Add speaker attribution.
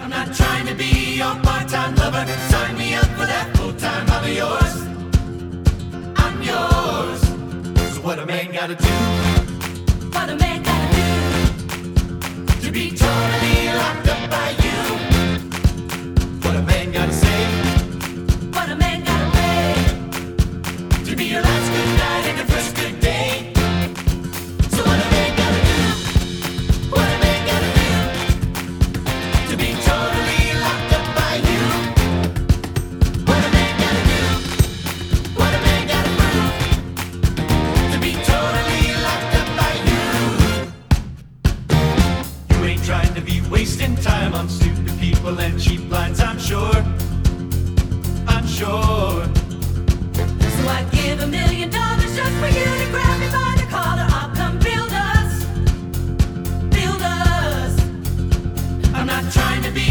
Speaker 1: I'm not trying to be your part-time lover. Sign me up for that full-time. I'll be yours. I'm yours. So what a man gotta do?
Speaker 2: What a man gotta do
Speaker 1: To be totally locked up by you? What a man gotta say?
Speaker 2: what a man gotta pay
Speaker 1: To be your last good night and your first good day? So what a man gotta do? What a man gotta do? To be totally locked up by you? What a man gotta do? What a man gotta prove? To be totally locked up by you? You ain't trying to be wasting time on stupid people and cheap lines, I'm sure. I'm sure.
Speaker 2: So I'd give $1 million just for you to grab me by the collar. I'll come build us.
Speaker 1: I'm not trying to be